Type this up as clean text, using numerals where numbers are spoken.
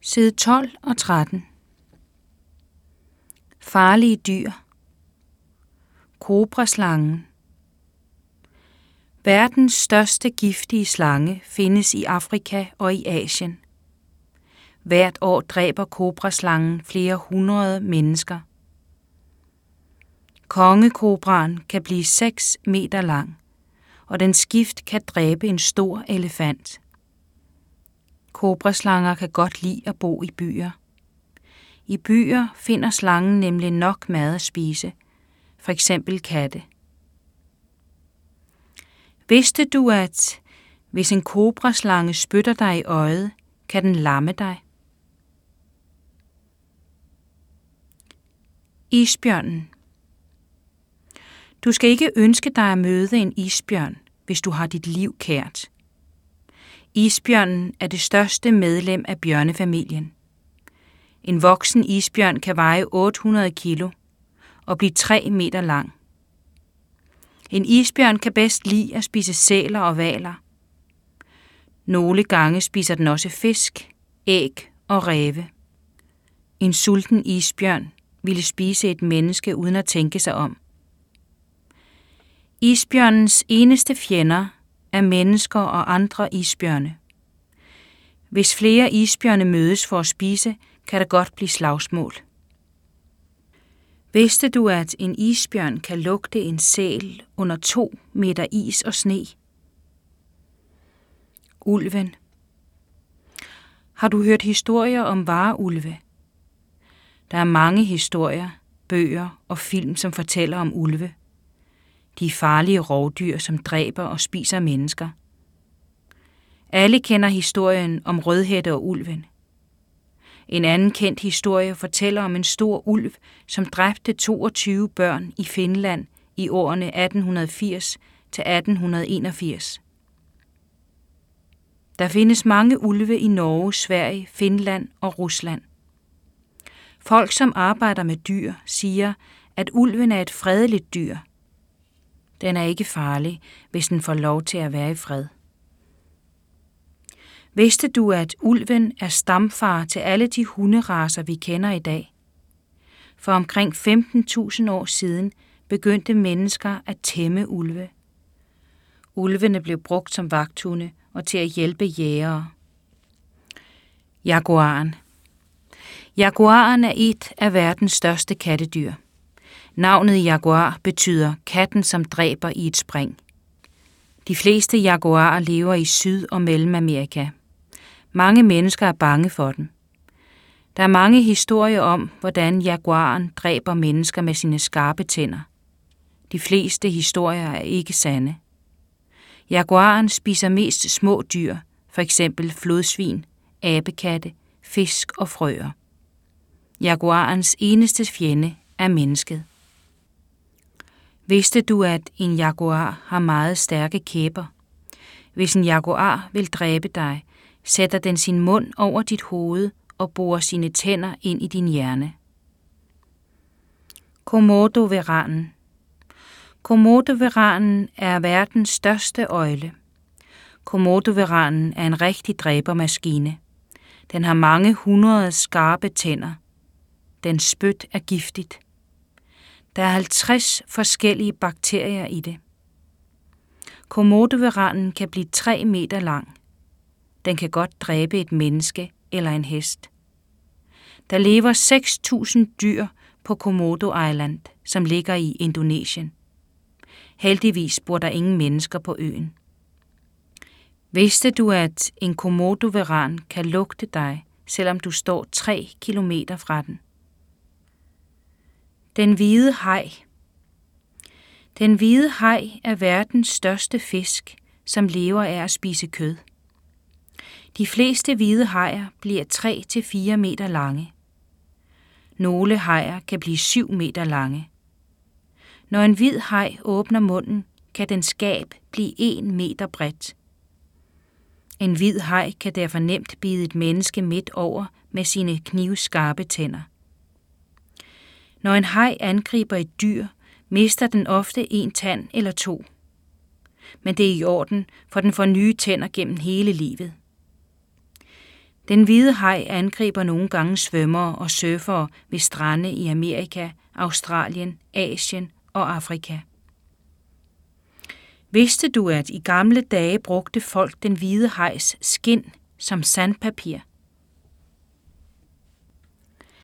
Side 12 og 13. Farlige dyr. Kobraslangen. Verdens største giftige slange findes i Afrika og i Asien. Hvert år dræber kobraslangen flere hundrede mennesker. Kongekobraen kan blive 6 meter lang, og den gift kan dræbe en stor elefant. Kobraslanger kan godt lide at bo i byer. I byer finder slangen nemlig nok mad at spise, for eksempel katte. Vidste du, at hvis en kobraslange spytter dig i øjet, kan den lamme dig? Isbjørnen. Du skal ikke ønske dig at møde en isbjørn, hvis du har dit liv kært. Isbjørnen er det største medlem af bjørnefamilien. En voksen isbjørn kan veje 800 kilo og blive 3 meter lang. En isbjørn kan bedst lide at spise sæler og hvaler. Nogle gange spiser den også fisk, æg og ræve. En sulten isbjørn ville spise et menneske uden at tænke sig om. Isbjørnens eneste fjender er mennesker og andre isbjørne. Hvis flere isbjørne mødes for at spise, kan der godt blive slagsmål. Vidste du, at en isbjørn kan lugte en sæl under 2 meter is og sne? Ulven. Har du hørt historier om varulve? Der er mange historier, bøger og film, som fortæller om ulve. De er farlige rovdyr, som dræber og spiser mennesker. Alle kender historien om Rødhætte og ulven. En anden kendt historie fortæller om en stor ulv, som dræbte 22 børn i Finland i årene 1880 til 1881. Der findes mange ulve i Norge, Sverige, Finland og Rusland. Folk, som arbejder med dyr, siger, at ulven er et fredeligt dyr. Den er ikke farlig, hvis den får lov til at være i fred. Vidste du, at ulven er stamfar til alle de hunderacer, vi kender i dag? For omkring 15.000 år siden begyndte mennesker at tæmme ulve. Ulvene blev brugt som vagthunde og til at hjælpe jægere. Jaguaren. Jaguaren er et af verdens største kattedyr. Navnet jaguar betyder katten, som dræber i et spring. De fleste jaguarer lever i Syd- og Mellemamerika. Mange mennesker er bange for dem. Der er mange historier om, hvordan jaguaren dræber mennesker med sine skarpe tænder. De fleste historier er ikke sande. Jaguaren spiser mest små dyr, for eksempel flodsvin, abekatte, fisk og frøer. Jaguarens eneste fjende er mennesket. Vidste du, at en jaguar har meget stærke kæber? Hvis en jaguar vil dræbe dig, sætter den sin mund over dit hoved og borer sine tænder ind i din hjerne. Komodovaranen. Komodovaranen er verdens største øgle. Komodovaranen er en rigtig dræbermaskine. Den har mange hundrede skarpe tænder. Dens spyt er giftigt. Der er 50 forskellige bakterier i det. Komodovaranen kan blive 3 meter lang. Den kan godt dræbe et menneske eller en hest. Der lever 6.000 dyr på Komodo Island, som ligger i Indonesien. Heldigvis bor der ingen mennesker på øen. Vidste du, at en komodovaran kan lugte dig, selvom du står 3 kilometer fra den? Den hvide haj. Den hvide haj er verdens største fisk, som lever af at spise kød. De fleste hvide hajer bliver 3-4 meter lange. Nogle hajer kan blive 7 meter lange. Når en hvid haj åbner munden, kan dens gab blive 1 meter bredt. En hvid haj kan derfor nemt bide et menneske midt over med sine knivskarpe tænder. Når en haj angriber et dyr, mister den ofte en tand eller 2. Men det er i orden, for den får nye tænder gennem hele livet. Den hvide haj angriber nogle gange svømmere og surfere ved strande i Amerika, Australien, Asien og Afrika. Vidste du, at i gamle dage brugte folk den hvide hajs skind som sandpapir?